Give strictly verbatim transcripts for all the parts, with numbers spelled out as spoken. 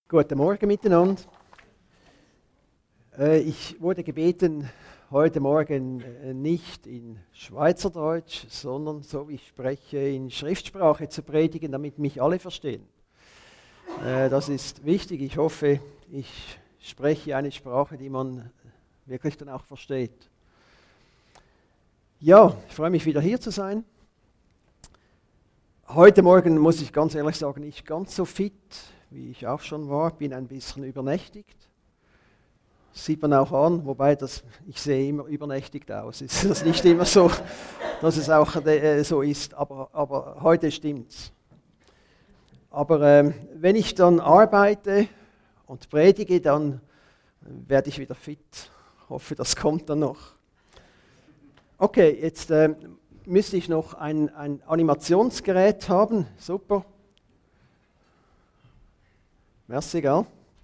Guten Morgen miteinander. Äh, Ich wurde gebeten, heute Morgen äh, nicht in Schweizerdeutsch, sondern so wie ich spreche, in Schriftsprache zu predigen, damit mich alle verstehen. Äh, Das ist wichtig. Ich hoffe, ich spreche eine Sprache, die man wirklich dann auch versteht. Ja, ich freue mich wieder hier zu sein. Heute Morgen muss ich ganz ehrlich sagen, nicht ganz so fit, wie ich auch schon war, bin ein bisschen übernächtigt. Das sieht man auch an, wobei das, ich sehe immer übernächtigt aus. Es ist nicht immer so, dass es auch äh, so ist, aber, aber heute stimmt's. Aber ähm, wenn ich dann arbeite und predige, dann werde ich wieder fit. Ich hoffe, das kommt dann noch. Okay, jetzt äh, müsste ich noch ein, ein Animationsgerät haben. Super. Merci, gell?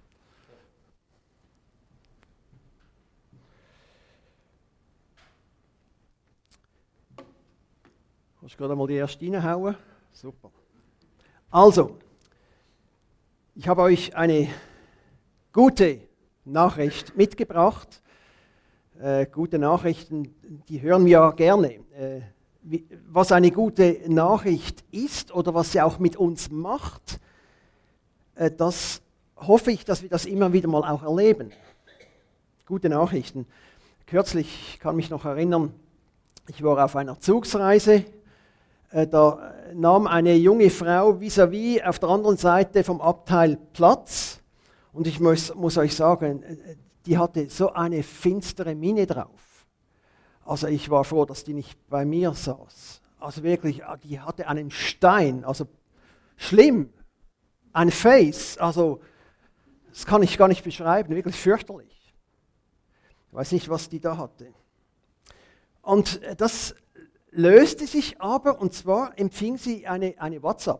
Kannst du gerade mal die erste reinhauen? Super. Also, ich habe euch eine gute Nachricht mitgebracht. Äh, gute Nachrichten, die hören wir ja gerne. Äh, wie, was eine gute Nachricht ist oder was sie auch mit uns macht, äh, das hoffe ich, dass wir das immer wieder mal auch erleben. Gute Nachrichten. Kürzlich, ich kann mich noch erinnern, ich war auf einer Zugsreise. Äh, da nahm eine junge Frau vis-à-vis auf der anderen Seite vom Abteil Platz. Und ich muss, muss euch sagen, die hatte so eine finstere Miene drauf. Also ich war froh, dass die nicht bei mir saß. Also wirklich, die hatte einen Stein, also schlimm. Ein Face, also das kann ich gar nicht beschreiben, wirklich fürchterlich. Ich weiß nicht, was die da hatte. Und das löste sich aber, und zwar empfing sie eine, eine WhatsApp.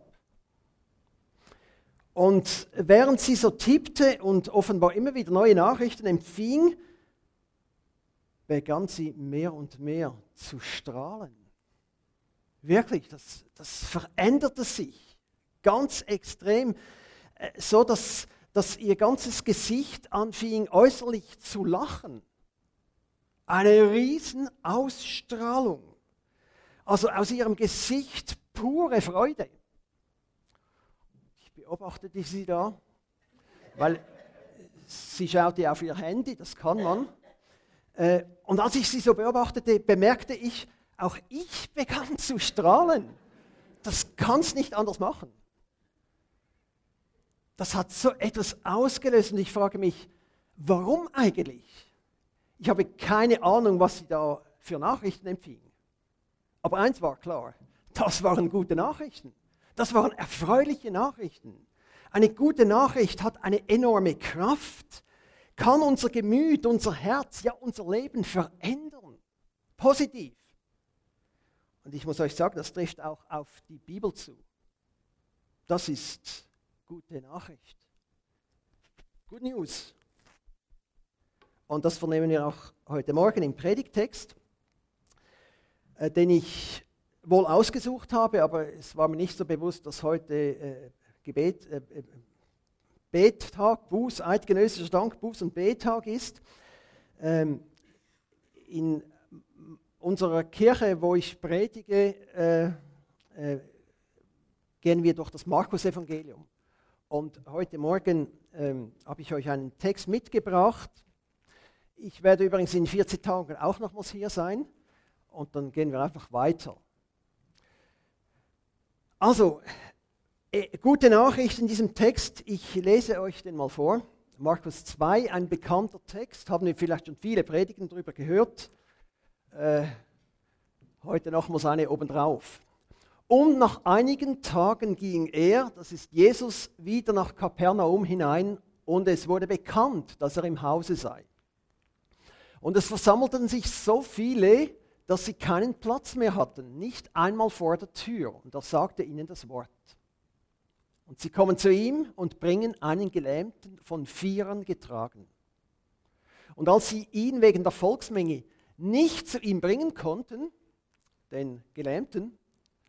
Und während sie so tippte und offenbar immer wieder neue Nachrichten empfing, begann sie mehr und mehr zu strahlen. Wirklich, das, das veränderte sich ganz extrem, so dass, dass ihr ganzes Gesicht anfing äußerlich zu lachen. Eine riesen Ausstrahlung. Also aus ihrem Gesicht pure Freude. Ich beobachtete sie da, weil sie schaute auf ihr Handy, das kann man. Und als ich sie so beobachtete, bemerkte ich, auch ich begann zu strahlen. Das kannst nicht anders machen. Das hat so etwas ausgelöst und ich frage mich, warum eigentlich? Ich habe keine Ahnung, was sie da für Nachrichten empfing. Aber eins war klar, das waren gute Nachrichten. Das waren erfreuliche Nachrichten. Eine gute Nachricht hat eine enorme Kraft, kann unser Gemüt, unser Herz, ja unser Leben verändern. Positiv. Und ich muss euch sagen, das trifft auch auf die Bibel zu. Das ist gute Nachricht. Good News. Und das vernehmen wir auch heute Morgen im Predigttext, äh, den ich wohl ausgesucht habe, aber es war mir nicht so bewusst, dass heute äh, Gebet, äh, Bettag, Buß, eidgenössischer Dank, Buß- und Bettag ist. Ähm, in unserer Kirche, wo ich predige, äh, äh, gehen wir durch das Markus-Evangelium. Und heute Morgen ähm, habe ich euch einen Text mitgebracht. Ich werde übrigens in vierzig Tagen auch nochmals hier sein und dann gehen wir einfach weiter. Also, äh, gute Nachricht in diesem Text, ich lese euch den mal vor. Markus zwei, ein bekannter Text, haben wir vielleicht schon viele Predigten darüber gehört. Äh, heute nochmals eine obendrauf. Und nach einigen Tagen ging er, das ist Jesus, wieder nach Kapernaum hinein und es wurde bekannt, dass er im Hause sei. Und es versammelten sich so viele, dass sie keinen Platz mehr hatten, nicht einmal vor der Tür. Und er sagte ihnen das Wort. Und sie kommen zu ihm und bringen einen Gelähmten von Vieren getragen. Und als sie ihn wegen der Volksmenge nicht zu ihm bringen konnten, den Gelähmten,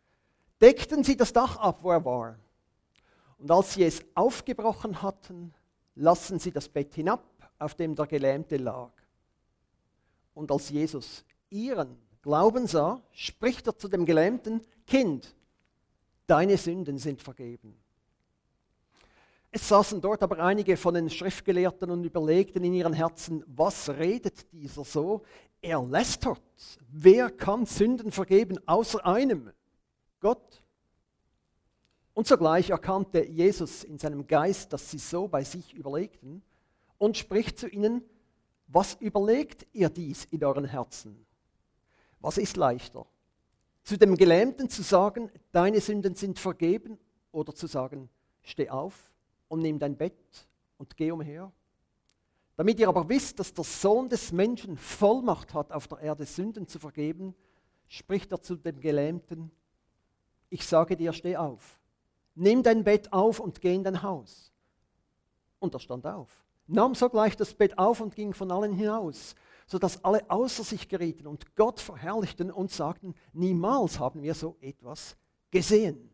deckten sie das Dach ab, wo er war. Und als sie es aufgebrochen hatten, lassen sie das Bett hinab, auf dem der Gelähmte lag. Und als Jesus ihren Glauben sah, spricht er zu dem Gelähmten: Kind, deine Sünden sind vergeben. Es saßen dort aber einige von den Schriftgelehrten und überlegten in ihren Herzen: Was redet dieser so? Er lästert. Wer kann Sünden vergeben außer einem? Gott. Und sogleich erkannte Jesus in seinem Geist, dass sie so bei sich überlegten, und spricht zu ihnen: Was überlegt ihr dies in euren Herzen? Was ist leichter? Zu dem Gelähmten zu sagen: Deine Sünden sind vergeben, oder zu sagen: Steh auf und nimm dein Bett und geh umher? Damit ihr aber wisst, dass der Sohn des Menschen Vollmacht hat, auf der Erde Sünden zu vergeben, spricht er zu dem Gelähmten: Ich sage dir, steh auf, nimm dein Bett auf und geh in dein Haus. Und er stand auf, nahm sogleich das Bett auf und ging von allen hinaus, sodass alle außer sich gerieten und Gott verherrlichten und sagten: Niemals haben wir so etwas gesehen.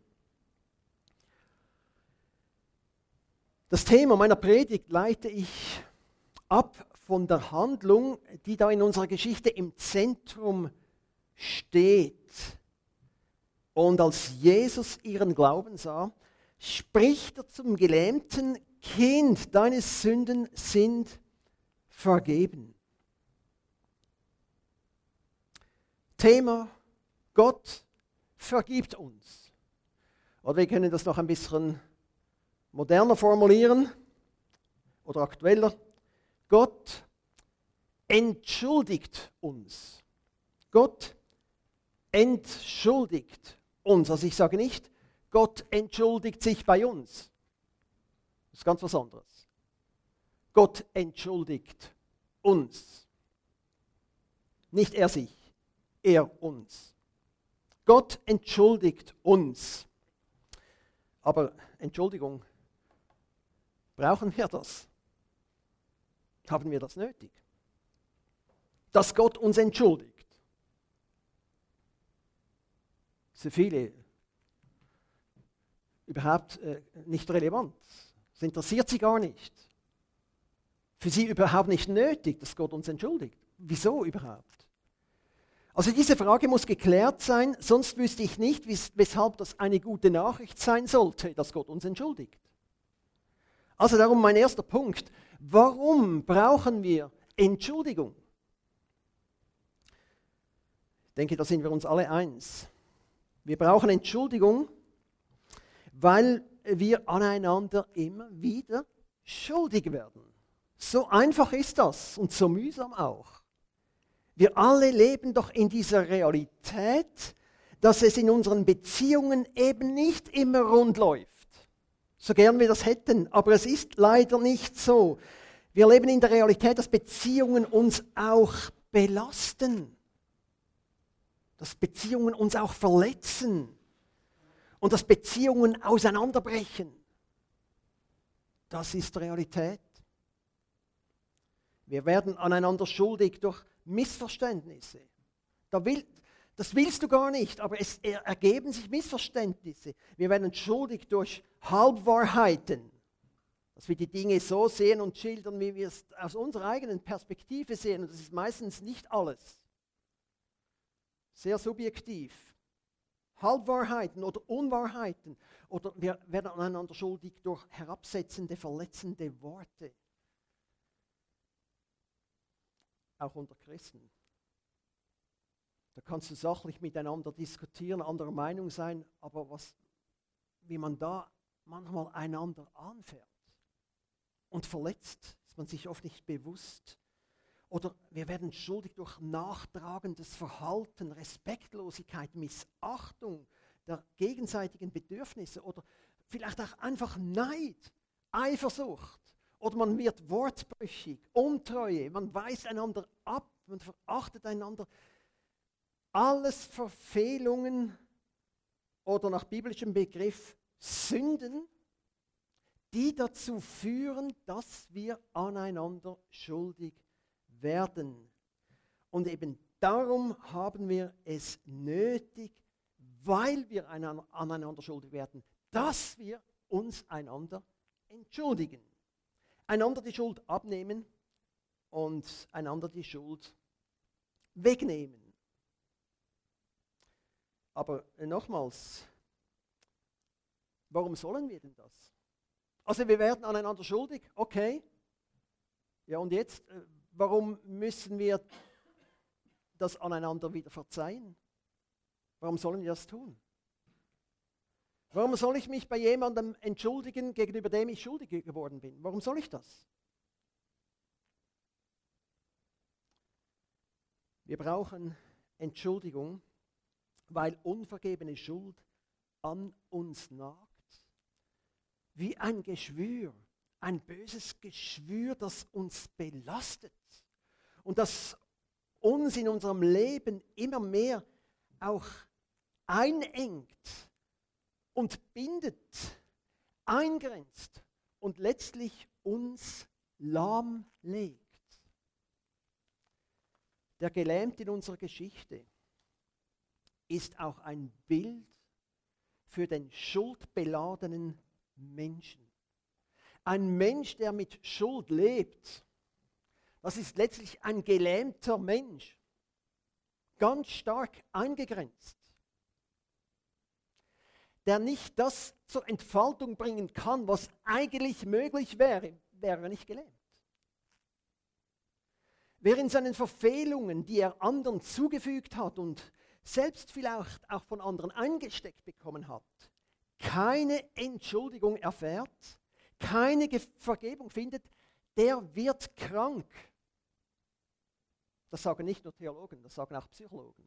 Das Thema meiner Predigt leite ich ab von der Handlung, die da in unserer Geschichte im Zentrum steht. Und als Jesus ihren Glauben sah, spricht er zum Gelähmten: Kind, deine Sünden sind vergeben. Thema: Gott vergibt uns. Oder wir können das noch ein bisschen moderner formulieren oder aktueller. Gott entschuldigt uns. Gott entschuldigt uns. Also ich sage nicht, Gott entschuldigt sich bei uns. Das ist ganz was anderes. Gott entschuldigt uns. Nicht er sich, er uns. Gott entschuldigt uns. Aber Entschuldigung, brauchen wir das? Haben wir das nötig? Dass Gott uns entschuldigt? Für viele überhaupt äh, nicht relevant. Es interessiert sie gar nicht. Für sie überhaupt nicht nötig, dass Gott uns entschuldigt. Wieso überhaupt? Also diese Frage muss geklärt sein, sonst wüsste ich nicht, weshalb das eine gute Nachricht sein sollte, dass Gott uns entschuldigt. Also darum mein erster Punkt: Warum brauchen wir Entschuldigung? Ich denke, da sind wir uns alle eins. Wir brauchen Entschuldigung, weil wir aneinander immer wieder schuldig werden. So einfach ist das und so mühsam auch. Wir alle leben doch in dieser Realität, dass es in unseren Beziehungen eben nicht immer rund läuft. So gern wir das hätten, aber es ist leider nicht so. Wir leben in der Realität, dass Beziehungen uns auch belasten. Dass Beziehungen uns auch verletzen. Und dass Beziehungen auseinanderbrechen. Das ist Realität. Wir werden aneinander schuldig durch Missverständnisse. Da will, das willst du gar nicht, aber es ergeben sich Missverständnisse. Wir werden schuldig durch Halbwahrheiten, dass wir die Dinge so sehen und schildern, wie wir es aus unserer eigenen Perspektive sehen. Und das ist meistens nicht alles. Sehr subjektiv. Halbwahrheiten oder Unwahrheiten. Oder wir werden aneinander schuldig durch herabsetzende, verletzende Worte. Auch unter Christen. Da kannst du sachlich miteinander diskutieren, anderer Meinung sein, aber was, wie man da manchmal einander anfährt und verletzt, ist man sich oft nicht bewusst. Oder wir werden schuldig durch nachtragendes Verhalten, Respektlosigkeit, Missachtung der gegenseitigen Bedürfnisse oder vielleicht auch einfach Neid, Eifersucht. Oder man wird wortbrüchig, Untreue, man weist einander ab, man verachtet einander. Alles Verfehlungen oder nach biblischem Begriff Sünden, die dazu führen, dass wir aneinander schuldig werden. Und eben darum haben wir es nötig, weil wir aneinander schuldig werden, dass wir uns einander entschuldigen. einander die Schuld abnehmen und einander die Schuld wegnehmen. Aber nochmals, warum sollen wir denn das? Also wir werden aneinander schuldig, okay. Ja, und jetzt, äh, warum müssen wir das aneinander wieder verzeihen? Warum sollen wir das tun? Warum soll ich mich bei jemandem entschuldigen, gegenüber dem ich schuldig geworden bin? Warum soll ich das? Wir brauchen Entschuldigung, weil unvergebene Schuld an uns nagt. Wie ein Geschwür, ein böses Geschwür, das uns belastet und das uns in unserem Leben immer mehr auch einengt und bindet, eingrenzt und letztlich uns lahmlegt. Der Gelähmte in unserer Geschichte ist auch ein Bild für den schuldbeladenen Menschen. Ein Mensch, der mit Schuld lebt, das ist letztlich ein gelähmter Mensch, ganz stark eingegrenzt, der nicht das zur Entfaltung bringen kann, was eigentlich möglich wäre, wäre er nicht gelähmt. Wer in seinen Verfehlungen, die er anderen zugefügt hat und selbst vielleicht auch von anderen eingesteckt bekommen hat, keine Entschuldigung erfährt, keine Vergebung findet, der wird krank. Das sagen nicht nur Theologen, das sagen auch Psychologen.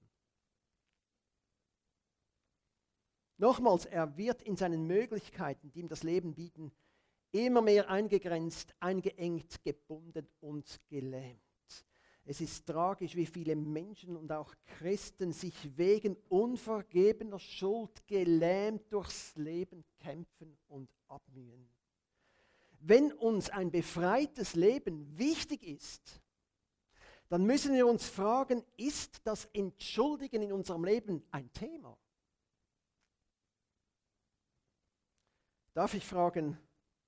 Nochmals, er wird in seinen Möglichkeiten, die ihm das Leben bieten, immer mehr eingegrenzt, eingeengt, gebunden und gelähmt. Es ist tragisch, wie viele Menschen und auch Christen sich wegen unvergebener Schuld gelähmt durchs Leben kämpfen und abmühen. Wenn uns ein befreites Leben wichtig ist, dann müssen wir uns fragen, ist das Entschuldigen in unserem Leben ein Thema? Darf ich fragen,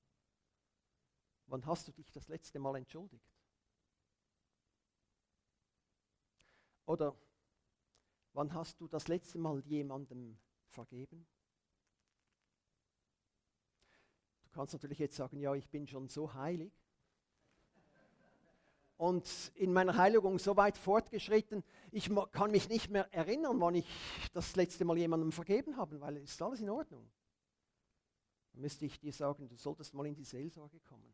wann hast du dich das letzte Mal entschuldigt? Oder wann hast du das letzte Mal jemandem vergeben? Du kannst natürlich jetzt sagen, ja, ich bin schon so heilig und in meiner Heiligung so weit fortgeschritten, ich kann mich nicht mehr erinnern, wann ich das letzte Mal jemandem vergeben habe, weil es ist alles in Ordnung. Dann müsste ich dir sagen, du solltest mal in die Seelsorge kommen.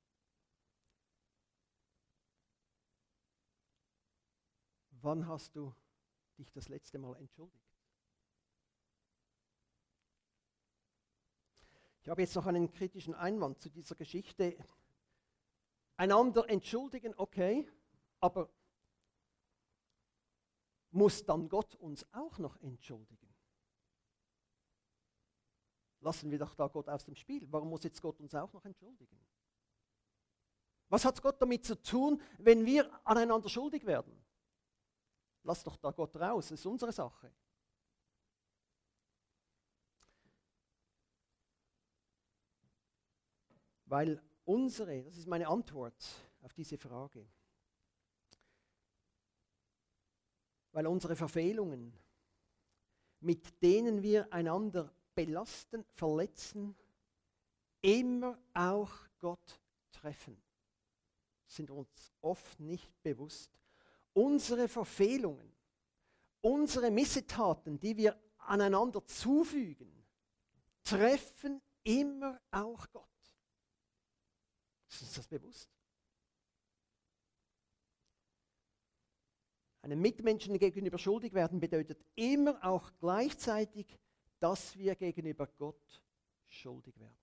Wann hast du dich das letzte Mal entschuldigt? Ich habe jetzt noch einen kritischen Einwand zu dieser Geschichte. Einander entschuldigen, okay, aber muss dann Gott uns auch noch entschuldigen? Lassen wir doch da Gott aus dem Spiel. Warum muss jetzt Gott uns auch noch entschuldigen? Was hat Gott damit zu tun, wenn wir aneinander schuldig werden? Lass doch da Gott raus, das ist unsere Sache. Weil unsere, das ist meine Antwort auf diese Frage, weil unsere Verfehlungen, mit denen wir einander belasten, verletzen, immer auch Gott treffen, sind uns oft nicht bewusst. Unsere Verfehlungen, unsere Missetaten, die wir aneinander zufügen, treffen immer auch Gott. Ist uns das bewusst? Einem Mitmenschen gegenüber schuldig werden bedeutet immer auch gleichzeitig, dass wir gegenüber Gott schuldig werden.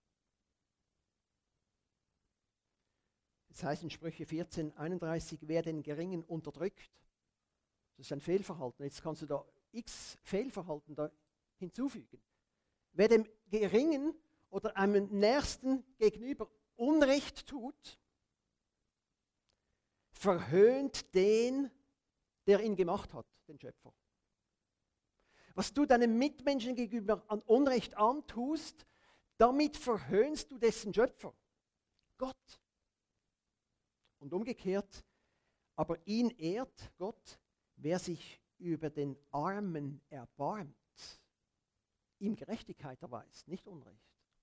Es heißt in Sprüche vierzehn, einunddreißig, wer den Geringen unterdrückt, das ist ein Fehlverhalten. Jetzt kannst du da x Fehlverhalten da hinzufügen. Wer dem Geringen oder einem Nächsten gegenüber Unrecht tut, verhöhnt den, der ihn gemacht hat, den Schöpfer. Was du deinem Mitmenschen gegenüber an Unrecht antust, damit verhöhnst du dessen Schöpfer, Gott. Und umgekehrt, aber ihn ehrt Gott, wer sich über den Armen erbarmt, ihm Gerechtigkeit erweist, nicht Unrecht.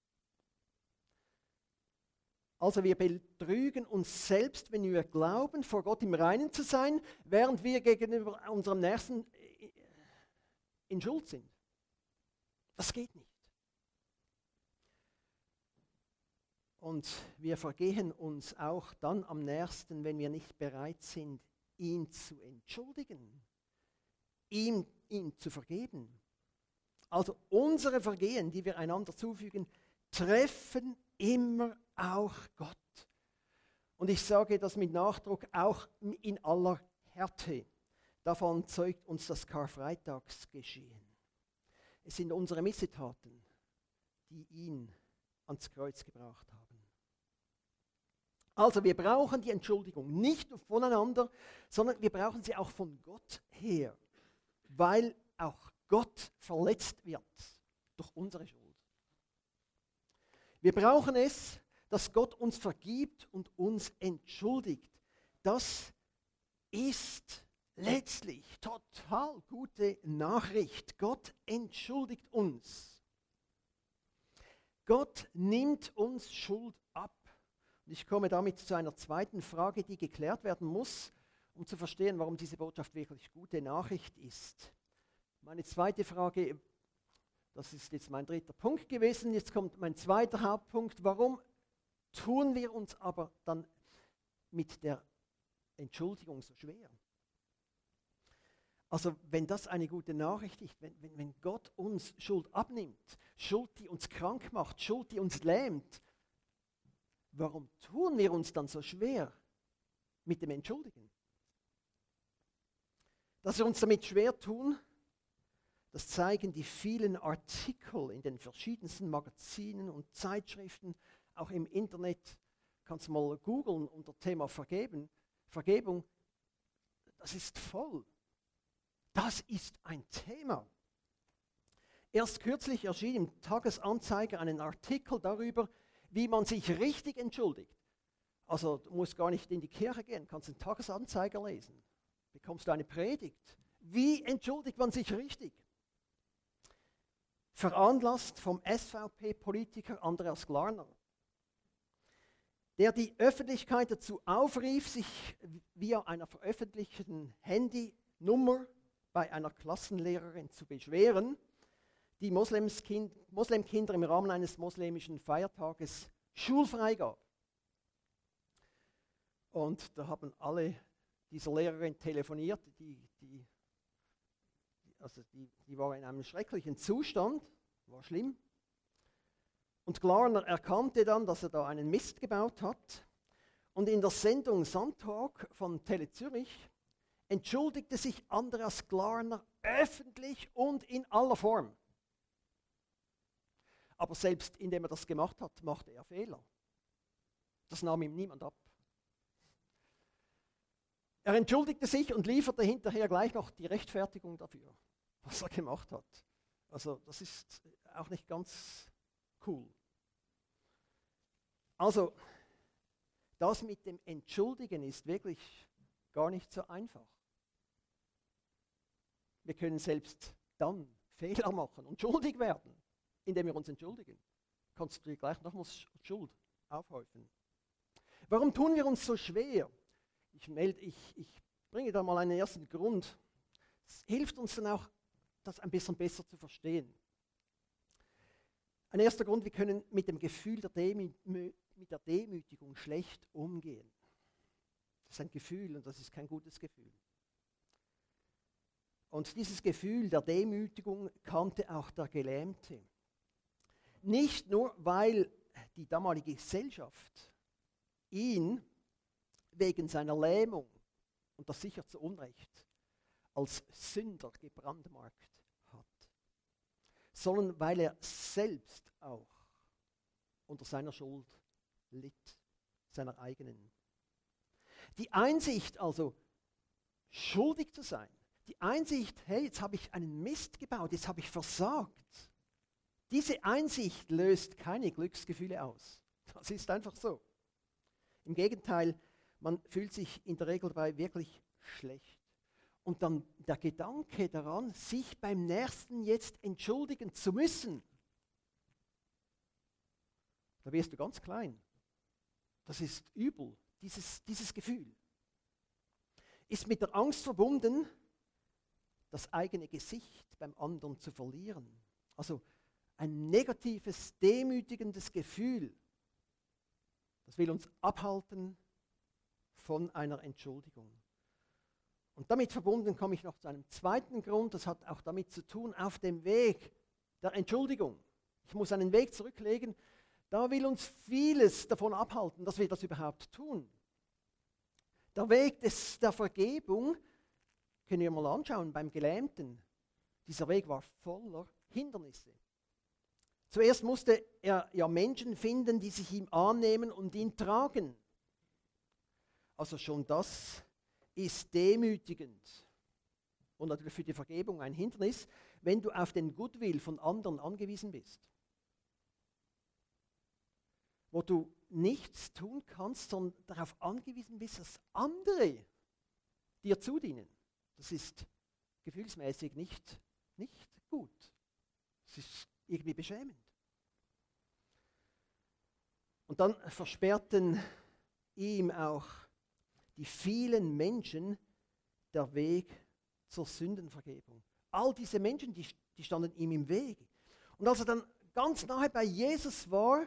Also wir betrügen uns selbst, wenn wir glauben, vor Gott im Reinen zu sein, während wir gegenüber unserem Nächsten in Schuld sind. Das geht nicht. Und wir vergehen uns auch dann am Nächsten, wenn wir nicht bereit sind, ihn zu entschuldigen, ihm, ihm zu vergeben. Also unsere Vergehen, die wir einander zufügen, treffen immer auch Gott. Und ich sage das mit Nachdruck auch in aller Härte. Davon zeugt uns das Karfreitagsgeschehen. Es sind unsere Missetaten, die ihn ans Kreuz gebracht haben. Also wir brauchen die Entschuldigung nicht nur voneinander, sondern wir brauchen sie auch von Gott her, weil auch Gott verletzt wird durch unsere Schuld. Wir brauchen es, dass Gott uns vergibt und uns entschuldigt. Das ist letztlich total gute Nachricht. Gott entschuldigt uns. Gott nimmt uns Schuld ab. Und ich komme damit zu einer zweiten Frage, die geklärt werden muss, um zu verstehen, warum diese Botschaft wirklich gute Nachricht ist. Meine zweite Frage, das ist jetzt mein dritter Punkt gewesen, jetzt kommt mein zweiter Hauptpunkt. Warum tun wir uns aber dann mit der Entschuldigung so schwer? Also wenn das eine gute Nachricht ist, wenn, wenn, wenn Gott uns Schuld abnimmt, Schuld, die uns krank macht, Schuld, die uns lähmt, warum tun wir uns dann so schwer mit dem Entschuldigen? Dass wir uns damit schwer tun, das zeigen die vielen Artikel in den verschiedensten Magazinen und Zeitschriften, auch im Internet. Kannst du mal googeln unter Thema Vergeben, Vergebung. Das ist voll. Das ist ein Thema. Erst kürzlich erschien im Tagesanzeiger ein Artikel darüber, wie man sich richtig entschuldigt. Also du musst gar nicht in die Kirche gehen, kannst den Tagesanzeiger lesen. Bekommst du eine Predigt. Wie entschuldigt man sich richtig? Veranlasst vom S V P-Politiker Andreas Glarner, der die Öffentlichkeit dazu aufrief, sich via einer veröffentlichten Handynummer bei einer Klassenlehrerin zu beschweren, die Moslemskind, Moslemkinder im Rahmen eines moslemischen Feiertages schulfrei gab. Und da haben alle dieser Lehrerin telefoniert, die, die, also die, die war in einem schrecklichen Zustand, war schlimm. Und Glarner erkannte dann, dass er da einen Mist gebaut hat. Und in der Sendung Sandtalk von Tele Zürich entschuldigte sich Andreas Glarner öffentlich und in aller Form. Aber selbst indem er das gemacht hat, machte er Fehler. Das nahm ihm niemand ab. Er entschuldigte sich und lieferte hinterher gleich noch die Rechtfertigung dafür, was er gemacht hat. Also das ist auch nicht ganz cool. Also, das mit dem Entschuldigen ist wirklich gar nicht so einfach. Wir können selbst dann Fehler machen und schuldig werden, indem wir uns entschuldigen. Kannst du dir gleich nochmals Schuld aufhäufen. Warum tun wir uns so schwer? Ich, melde, ich, ich bringe da mal einen ersten Grund. Es hilft uns dann auch, das ein bisschen besser zu verstehen. Ein erster Grund, wir können mit dem Gefühl der, Demü mit der Demütigung schlecht umgehen. Das ist ein Gefühl und das ist kein gutes Gefühl. Und dieses Gefühl der Demütigung kannte auch der Gelähmte. Nicht nur, weil die damalige Gesellschaft ihn wegen seiner Lähmung, und das sicher zu Unrecht, als Sünder gebrandmarkt hat, sondern weil er selbst auch unter seiner Schuld litt, seiner eigenen. Die Einsicht also, schuldig zu sein, die Einsicht, hey, jetzt habe ich einen Mist gebaut, jetzt habe ich versagt, diese Einsicht löst keine Glücksgefühle aus. Das ist einfach so. Im Gegenteil, Man fühlt sich in der Regel dabei wirklich schlecht. Und dann der Gedanke daran, sich beim Nächsten jetzt entschuldigen zu müssen, da wirst du ganz klein. Das ist übel, dieses, dieses Gefühl. Ist mit der Angst verbunden, das eigene Gesicht beim anderen zu verlieren. Also ein negatives, demütigendes Gefühl, das will uns abhalten von einer Entschuldigung. Und damit verbunden komme ich noch zu einem zweiten Grund, das hat auch damit zu tun, auf dem Weg der Entschuldigung. Ich muss einen Weg zurücklegen, da will uns vieles davon abhalten, dass wir das überhaupt tun. Der Weg des, der Vergebung, können wir mal anschauen beim Gelähmten. Dieser Weg war voller Hindernisse. Zuerst musste er ja Menschen finden, die sich ihm annehmen und ihn tragen. Also schon das ist demütigend und natürlich für die Vergebung ein Hindernis, wenn du auf den Goodwill von anderen angewiesen bist. Wo du nichts tun kannst, sondern darauf angewiesen bist, dass andere dir zudienen. Das ist gefühlsmäßig nicht, nicht gut. Es ist irgendwie beschämend. Und dann versperrten ihm auch die vielen Menschen der Weg zur Sündenvergebung. All diese Menschen, die, die standen ihm im Weg. Und als er dann ganz nahe bei Jesus war,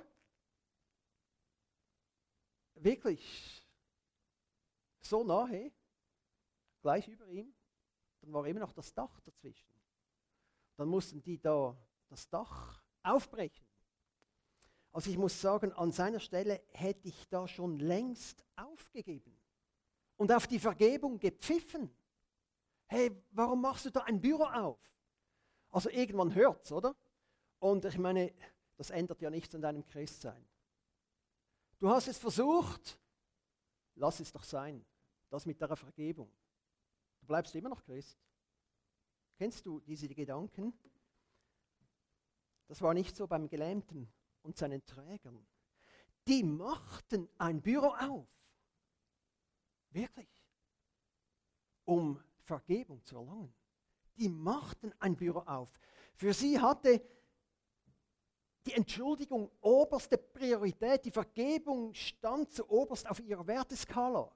wirklich so nahe, gleich über ihm, dann war immer noch das Dach dazwischen. Dann mussten die da das Dach aufbrechen. Also ich muss sagen, an seiner Stelle hätte ich da schon längst aufgegeben und auf die Vergebung gepfiffen. Hey, warum machst du da ein Büro auf? Also irgendwann hört's, oder? Und ich meine, das ändert ja nichts an deinem Christsein. Du hast es versucht, lass es doch sein, das mit der Vergebung. Du bleibst immer noch Christ. Kennst du diese Gedanken? Das war nicht so beim Gelähmten und seinen Trägern. Die machten ein Büro auf. Wirklich. Um Vergebung zu erlangen. Die machten ein Büro auf. Für sie hatte die Entschuldigung oberste Priorität. Die Vergebung stand zuoberst auf ihrer Werteskala.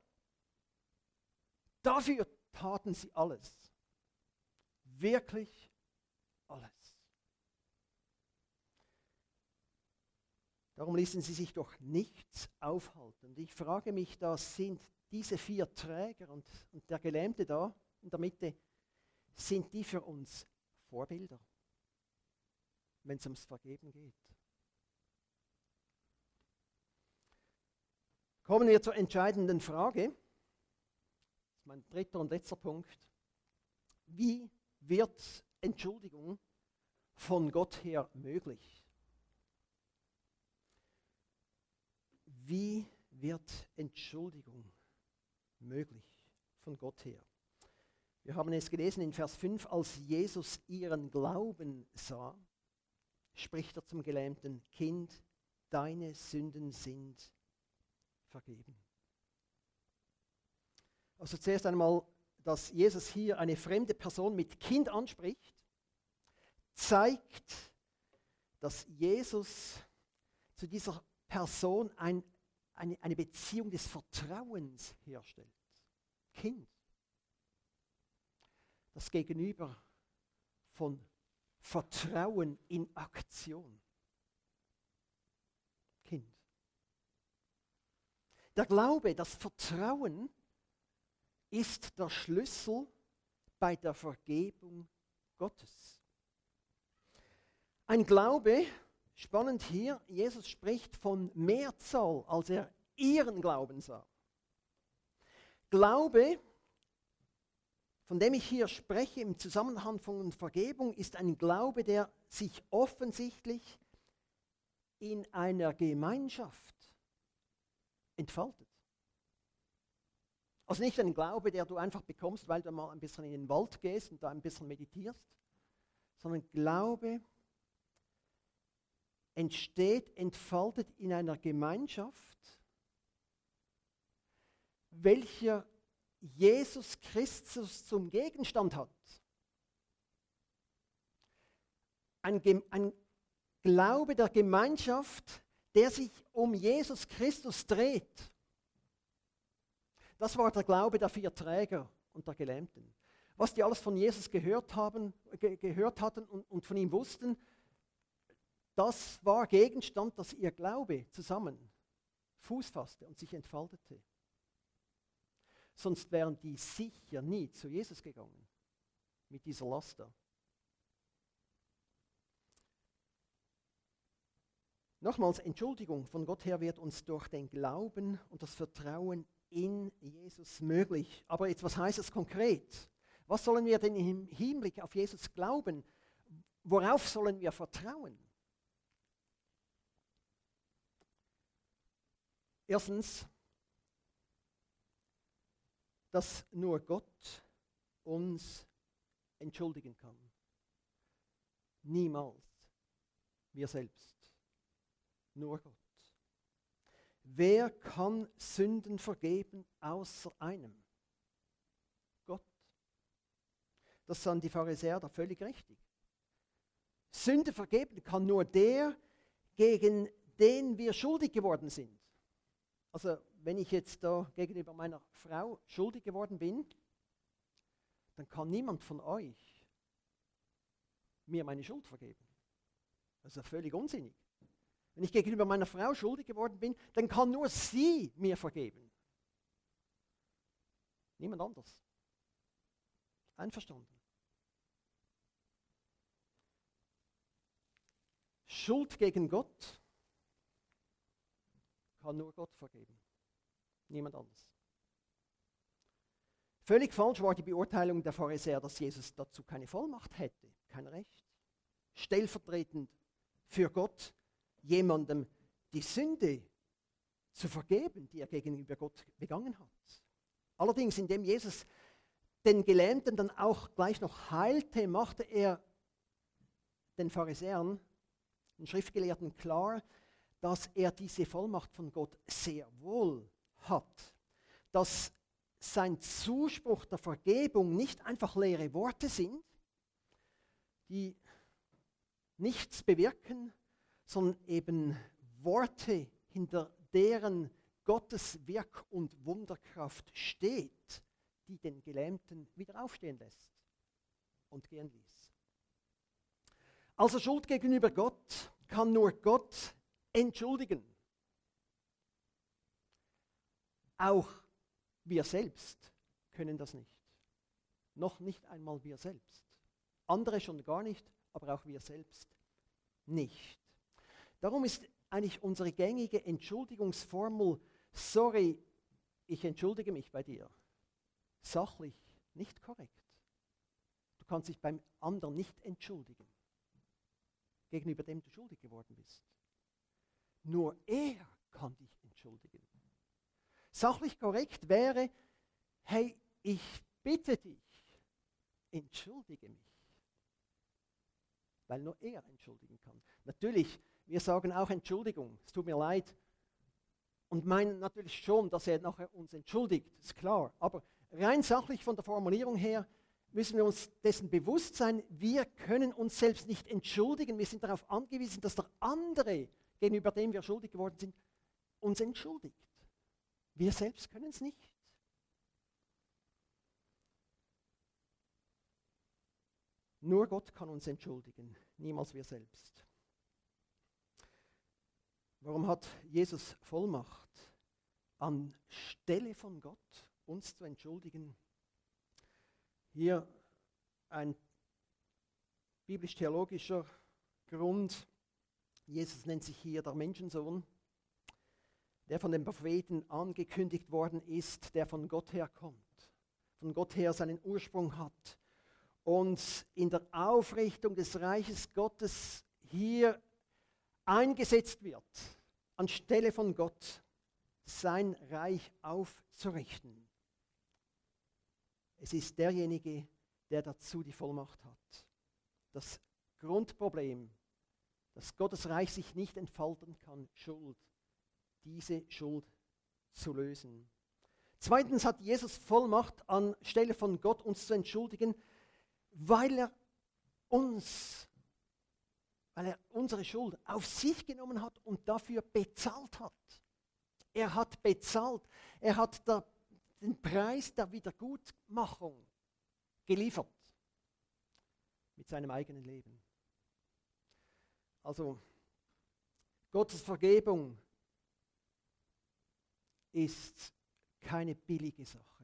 Dafür taten sie alles. Wirklich alles. Darum ließen sie sich durch nichts aufhalten. Und ich frage mich, da sind diese vier Träger und, und der Gelähmte da in der Mitte, sind die für uns Vorbilder, wenn es ums Vergeben geht. Kommen wir zur entscheidenden Frage. Das ist mein dritter und letzter Punkt. Wie wird Entschuldigung von Gott her möglich? Wie wird Entschuldigung möglich von Gott her? Wir haben es gelesen in Vers fünf, als Jesus ihren Glauben sah, spricht er zum gelähmten Kind, deine Sünden sind vergeben. Also zuerst einmal, dass Jesus hier eine fremde Person mit Kind anspricht, zeigt, dass Jesus zu dieser Person ein, eine, eine Beziehung des Vertrauens herstellt. Kind. Das Gegenüber von Vertrauen in Aktion. Kind. Der Glaube, das Vertrauen ist der Schlüssel bei der Vergebung Gottes. Ein Glaube, spannend hier, Jesus spricht von Mehrzahl, als er ihren Glauben sah. Glaube, von dem ich hier spreche im Zusammenhang von Vergebung, ist ein Glaube, der sich offensichtlich in einer Gemeinschaft entfaltet. Also nicht ein Glaube, der du einfach bekommst, weil du mal ein bisschen in den Wald gehst und da ein bisschen meditierst, sondern Glaube entsteht, entfaltet in einer Gemeinschaft, welcher Jesus Christus zum Gegenstand hat. Ein, ein Glaube der Gemeinschaft, der sich um Jesus Christus dreht. Das war der Glaube der vier Träger und der Gelähmten. Was die alles von Jesus gehört, haben, ge gehört hatten und, und von ihm wussten, das war Gegenstand, dass ihr Glaube zusammen Fuß fasste und sich entfaltete. Sonst wären die sicher nie zu Jesus gegangen mit dieser Laster. Nochmals, Entschuldigung von Gott her wird uns durch den Glauben und das Vertrauen in Jesus möglich. Aber jetzt, was heißt das konkret? Was sollen wir denn im Hinblick auf Jesus glauben? Worauf sollen wir vertrauen? Erstens, dass nur Gott uns entschuldigen kann. Niemals wir selbst. Nur Gott. Wer kann Sünden vergeben außer einem? Gott. Das sahen die Pharisäer da völlig richtig. Sünde vergeben kann nur der, gegen den wir schuldig geworden sind. Also wenn ich jetzt da gegenüber meiner Frau schuldig geworden bin, dann kann niemand von euch mir meine Schuld vergeben. Das ist ja völlig unsinnig. Wenn ich gegenüber meiner Frau schuldig geworden bin, dann kann nur sie mir vergeben. Niemand anders. Einverstanden. Schuld gegen Gott kann nur Gott vergeben. Niemand anders. Völlig falsch war die Beurteilung der Pharisäer, dass Jesus dazu keine Vollmacht hätte, kein Recht. Stellvertretend für Gott jemandem die Sünde zu vergeben, die er gegenüber Gott begangen hat. Allerdings, indem Jesus den Gelähmten dann auch gleich noch heilte, machte er den Pharisäern, den Schriftgelehrten klar, dass er diese Vollmacht von Gott sehr wohl hat. Dass sein Zuspruch der Vergebung nicht einfach leere Worte sind, die nichts bewirken, sondern eben Worte, hinter deren Gottes Wirk- und Wunderkraft steht, die den Gelähmten wieder aufstehen lässt und gehen ließ. Also Schuld gegenüber Gott kann nur Gott entschuldigen. Auch wir selbst können das nicht. Noch nicht einmal wir selbst. Andere schon gar nicht, aber auch wir selbst nicht. Darum ist eigentlich unsere gängige Entschuldigungsformel, sorry, ich entschuldige mich bei dir, sachlich nicht korrekt. Du kannst dich beim anderen nicht entschuldigen, gegenüber dem du schuldig geworden bist. Nur er kann dich entschuldigen. Sachlich korrekt wäre, hey, ich bitte dich, entschuldige mich. Weil nur er entschuldigen kann. Natürlich, wir sagen auch Entschuldigung, es tut mir leid. Und meinen natürlich schon, dass er nachher uns entschuldigt, ist klar. Aber rein sachlich von der Formulierung her müssen wir uns dessen bewusst sein, wir können uns selbst nicht entschuldigen. Wir sind darauf angewiesen, dass der andere, gegenüber dem wir schuldig geworden sind, uns entschuldigt. Wir selbst können es nicht. Nur Gott kann uns entschuldigen, niemals wir selbst. Warum hat Jesus Vollmacht, anstelle von Gott uns zu entschuldigen? Hier ein biblisch-theologischer Grund. Jesus nennt sich hier der Menschensohn, der von den Propheten angekündigt worden ist, der von Gott herkommt, von Gott her seinen Ursprung hat und in der Aufrichtung des Reiches Gottes hier eingesetzt wird, anstelle von Gott sein Reich aufzurichten. Es ist derjenige, der dazu die Vollmacht hat. Das Grundproblem, dass Gottes Reich sich nicht entfalten kann, Schuld, diese Schuld zu lösen. Zweitens hat Jesus Vollmacht, anstelle von Gott uns zu entschuldigen, weil er uns, weil er unsere Schuld auf sich genommen hat und dafür bezahlt hat. Er hat bezahlt. Er hat der, den Preis der Wiedergutmachung geliefert mit seinem eigenen Leben. Also Gottes Vergebung ist keine billige Sache.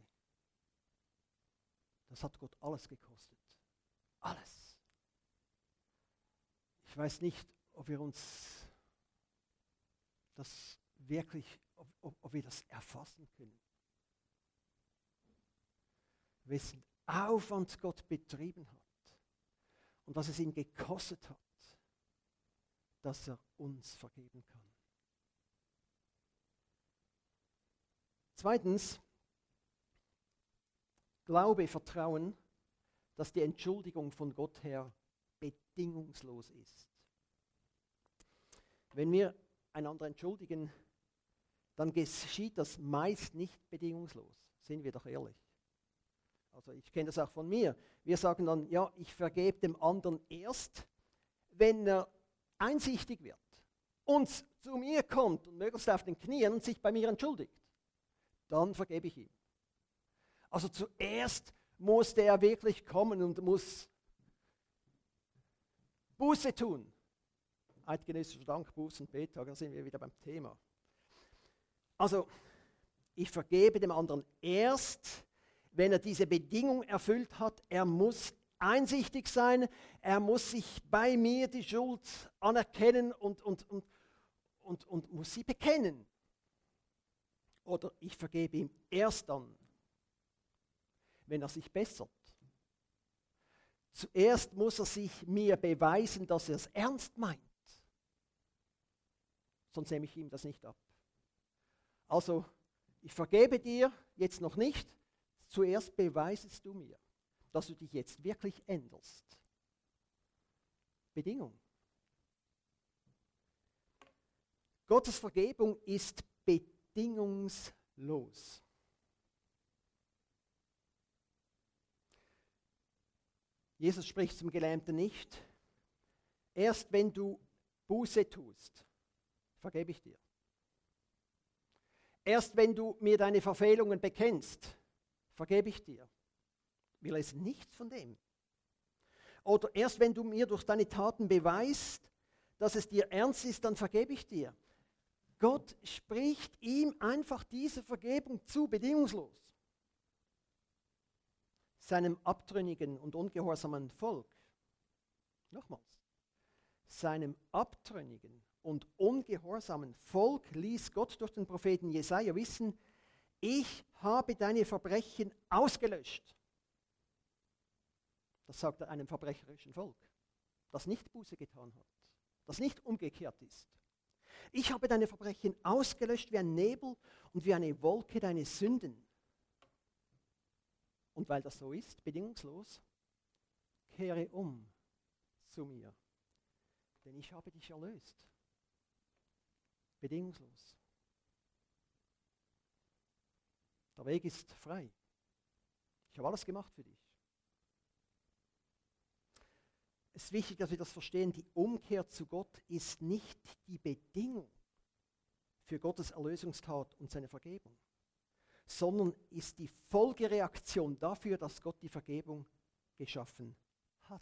Das hat Gott alles gekostet. Alles. Ich weiß nicht, ob wir uns das wirklich, ob, ob, ob wir das erfassen können. Wessen Aufwand Gott betrieben hat und was es ihn gekostet hat, dass er uns vergeben kann. Zweitens, Glaube, Vertrauen, dass die Entschuldigung von Gott her bedingungslos ist. Wenn wir einander entschuldigen, dann geschieht das meist nicht bedingungslos. Sind wir doch ehrlich. Also ich kenne das auch von mir. Wir sagen dann, ja, ich vergebe dem anderen erst, wenn er einsichtig wird und zu mir kommt und möglichst auf den Knien und sich bei mir entschuldigt. Dann vergebe ich ihm. Also zuerst musste er wirklich kommen und muss Buße tun. Eidgenössischer Dank, Buße und Betag, da sind wir wieder beim Thema. Also, ich vergebe dem anderen erst, wenn er diese Bedingung erfüllt hat. Er muss einsichtig sein, er muss sich bei mir die Schuld anerkennen und, und, und, und, und muss sie bekennen. Oder ich vergebe ihm erst dann, wenn er sich bessert. Zuerst muss er sich mir beweisen, dass er es ernst meint. Sonst nehme ich ihm das nicht ab. Also, ich vergebe dir jetzt noch nicht. Zuerst beweisest du mir, dass du dich jetzt wirklich änderst. Bedingung. Gottes Vergebung ist bedingungslos. Jesus spricht zum Gelähmten nicht. Erst wenn du Buße tust, vergebe ich dir. Erst wenn du mir deine Verfehlungen bekennst, vergebe ich dir. Wir lesen nichts von dem. Oder erst wenn du mir durch deine Taten beweist, dass es dir ernst ist, dann vergebe ich dir. Gott spricht ihm einfach diese Vergebung zu, bedingungslos. Seinem abtrünnigen und ungehorsamen Volk, nochmals, seinem abtrünnigen und ungehorsamen Volk ließ Gott durch den Propheten Jesaja wissen, ich habe deine Verbrechen ausgelöscht. Das sagt er einem verbrecherischen Volk, das nicht Buße getan hat, das nicht umgekehrt ist. Ich habe deine Verbrechen ausgelöscht wie ein Nebel und wie eine Wolke deine Sünden. Und weil das so ist, bedingungslos, kehre um zu mir, denn ich habe dich erlöst. Bedingungslos. Der Weg ist frei. Ich habe alles gemacht für dich. Es ist wichtig, dass wir das verstehen. Die Umkehr zu Gott ist nicht die Bedingung für Gottes Erlösungstat und seine Vergebung, sondern ist die Folgereaktion dafür, dass Gott die Vergebung geschaffen hat.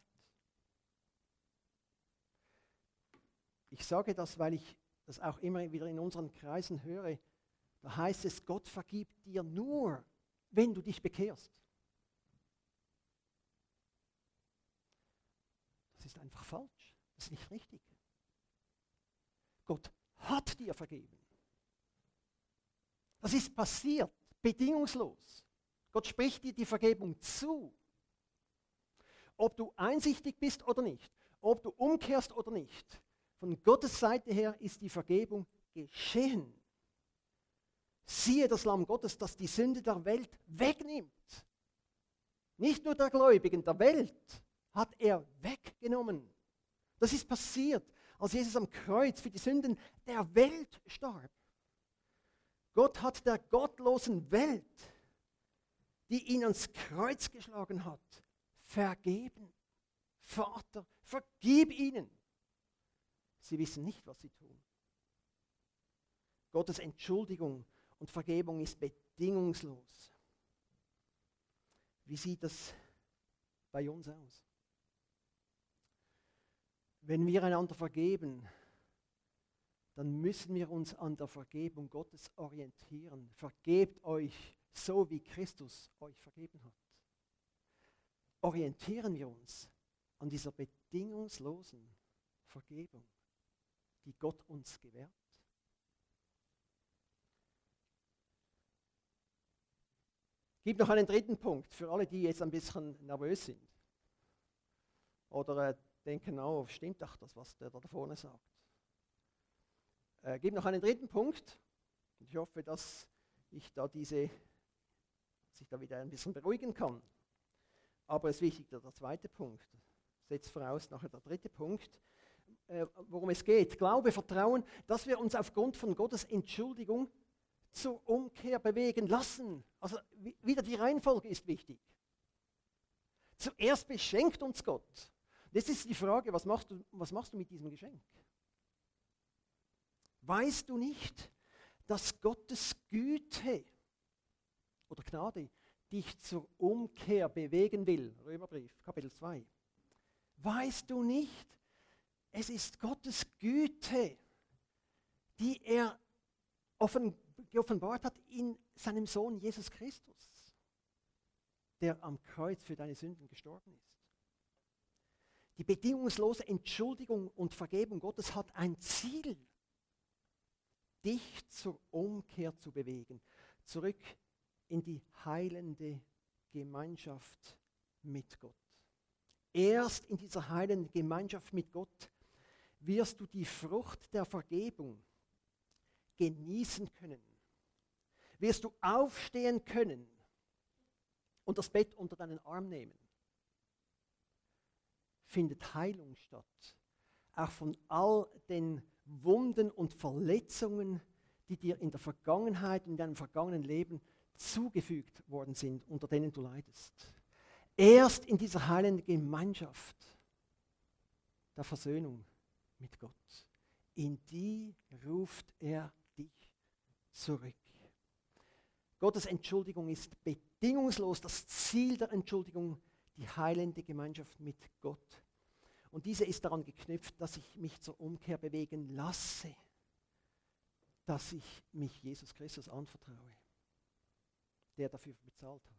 Ich sage das, weil ich das auch immer wieder in unseren Kreisen höre. Da heißt es, Gott vergibt dir nur, wenn du dich bekehrst. Das ist einfach falsch. Das ist nicht richtig. Gott hat dir vergeben. Das ist passiert, bedingungslos. Gott spricht dir die Vergebung zu. Ob du einsichtig bist oder nicht, ob du umkehrst oder nicht, von Gottes Seite her ist die Vergebung geschehen. Siehe das Lamm Gottes, das die Sünde der Welt wegnimmt. Nicht nur der Gläubigen, der Welt hat er weggenommen. Das ist passiert, als Jesus am Kreuz für die Sünden der Welt starb. Gott hat der gottlosen Welt die ihn ans Kreuz geschlagen hat, vergeben. Vater, vergib ihnen. Sie wissen nicht, was sie tun. Gottes Entschuldigung und Vergebung ist bedingungslos. Wie sieht das bei uns aus? Wenn wir einander vergeben, dann müssen wir uns an der Vergebung Gottes orientieren. Vergebt euch so, wie Christus euch vergeben hat. Orientieren wir uns an dieser bedingungslosen Vergebung, die Gott uns gewährt. Es gibt noch einen dritten Punkt für alle, die jetzt ein bisschen nervös sind. Oder äh, denken, oh, stimmt doch das, was der da vorne sagt. Es äh, gibt noch einen dritten Punkt. Ich hoffe, dass ich da diese, sich da wieder ein bisschen beruhigen kann. Aber es ist wichtig, der, der zweite Punkt setzt voraus nachher der dritte Punkt, äh, worum es geht. Glaube, Vertrauen, dass wir uns aufgrund von Gottes Entschuldigung zur Umkehr bewegen lassen. Also wie, wieder die Reihenfolge ist wichtig. Zuerst beschenkt uns Gott. Jetzt ist die Frage, was machst du, was machst du mit diesem Geschenk? Weißt du nicht, dass Gottes Güte oder Gnade dich zur Umkehr bewegen will? Römerbrief, Kapitel zwei. Weißt du nicht, es ist Gottes Güte, die er offen, geoffenbart hat in seinem Sohn Jesus Christus, der am Kreuz für deine Sünden gestorben ist. Die bedingungslose Entschuldigung und Vergebung Gottes hat ein Ziel, dich zur Umkehr zu bewegen, zurück in die heilende Gemeinschaft mit Gott. Erst in dieser heilenden Gemeinschaft mit Gott wirst du die Frucht der Vergebung genießen können. Wirst du aufstehen können und das Bett unter deinen Arm nehmen. Findet Heilung statt, auch von all den Wunden und Verletzungen, die dir in der Vergangenheit, in deinem vergangenen Leben zugefügt worden sind, unter denen du leidest. Erst in dieser heilenden Gemeinschaft der Versöhnung mit Gott, in die ruft er dich zurück. Gottes Entschuldigung ist bedingungslos. Das Ziel der Entschuldigung, die heilende Gemeinschaft mit Gott. Und diese ist daran geknüpft, dass ich mich zur Umkehr bewegen lasse, dass ich mich Jesus Christus anvertraue, der dafür bezahlt hat.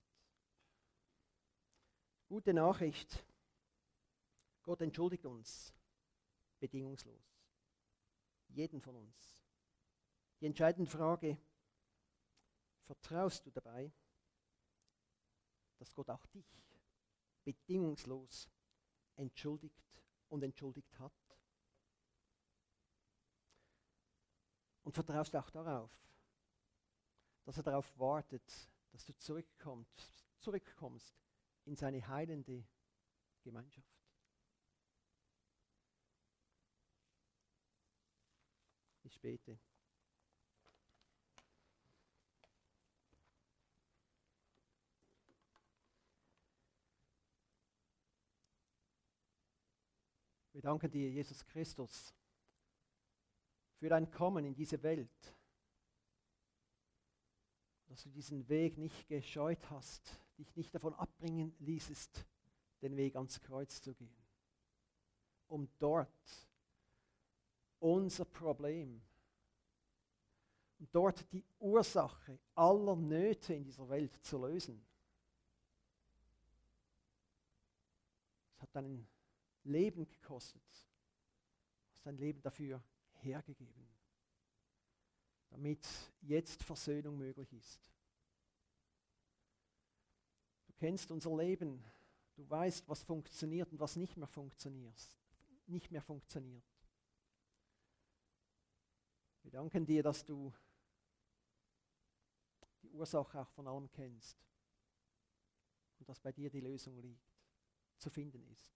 Gute Nachricht, Gott entschuldigt uns bedingungslos. Jeden von uns. Die entscheidende Frage, vertraust du dabei, dass Gott auch dich bedingungslos entschuldigt und entschuldigt hat? Und vertraust du auch darauf, dass er darauf wartet, dass du zurückkommst, zurückkommst in seine heilende Gemeinschaft? Ich bete. Wir danken dir, Jesus Christus, für dein Kommen in diese Welt, dass du diesen Weg nicht gescheut hast, dich nicht davon abbringen ließest, den Weg ans Kreuz zu gehen, um dort unser Problem und dort die Ursache aller Nöte in dieser Welt zu lösen. Es hat dein Leben gekostet, hast dein Leben dafür hergegeben, damit jetzt Versöhnung möglich ist. Du kennst unser Leben, du weißt, was funktioniert und was nicht mehr funktioniert, nicht mehr funktioniert. Wir danken dir, dass du die Ursache auch von allem kennst und dass bei dir die Lösung liegt, zu finden ist.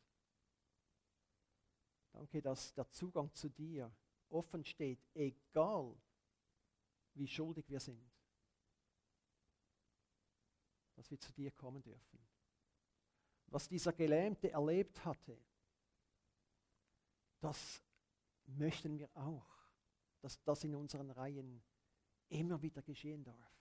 Danke, dass der Zugang zu dir offen steht, egal wie schuldig wir sind. dass wir zu dir kommen dürfen. Was dieser Gelähmte erlebt hatte, das möchten wir auch, dass das in unseren Reihen immer wieder geschehen darf.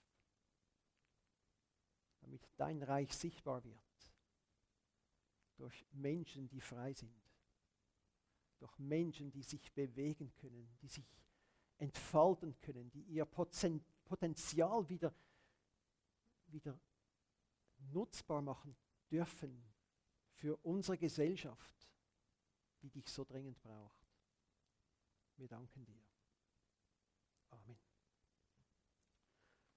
Damit dein Reich sichtbar wird. Durch Menschen, die frei sind. Durch Menschen, die sich bewegen können, die sich entfalten können, die ihr Poten- Potenzial wieder, wieder nutzbar machen dürfen für unsere Gesellschaft, die dich so dringend braucht. Wir danken dir. Amen.